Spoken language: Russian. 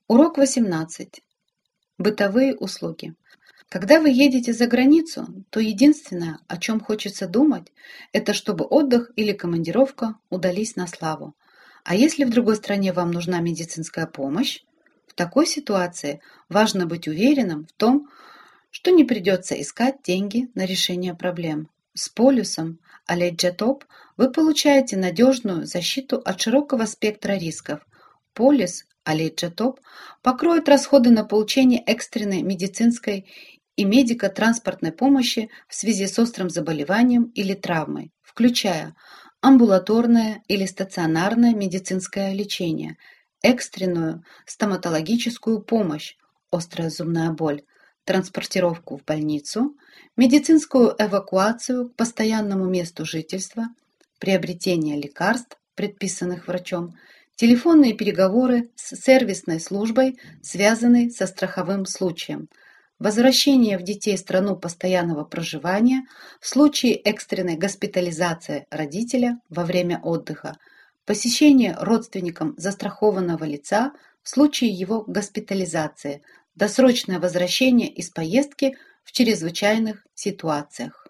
Урок 18. Бытовые услуги. Когда вы едете за границу, то единственное, о чем хочется думать, это чтобы отдых или командировка удались на славу. А если в другой стране вам нужна медицинская помощь, в такой ситуации важно быть уверенным в том, что не придется искать деньги на решение проблем. С полюсом Аледжатоп вы получаете надежную защиту от широкого спектра рисков. Полис Аледжатоп покроет расходы на получение экстренной медицинской и медико-транспортной помощи в связи с острым заболеванием или травмой, включая амбулаторное или стационарное медицинское лечение, экстренную стоматологическую помощь, острая зубная боль, транспортировку в больницу, медицинскую эвакуацию к постоянному месту жительства, приобретение лекарств, предписанных врачом, телефонные переговоры с сервисной службой, связанные со страховым случаем, возвращение в детей страну постоянного проживания в случае экстренной госпитализации родителя во время отдыха, посещение родственником застрахованного лица в случае его госпитализации, досрочное возвращение из поездки в чрезвычайных ситуациях.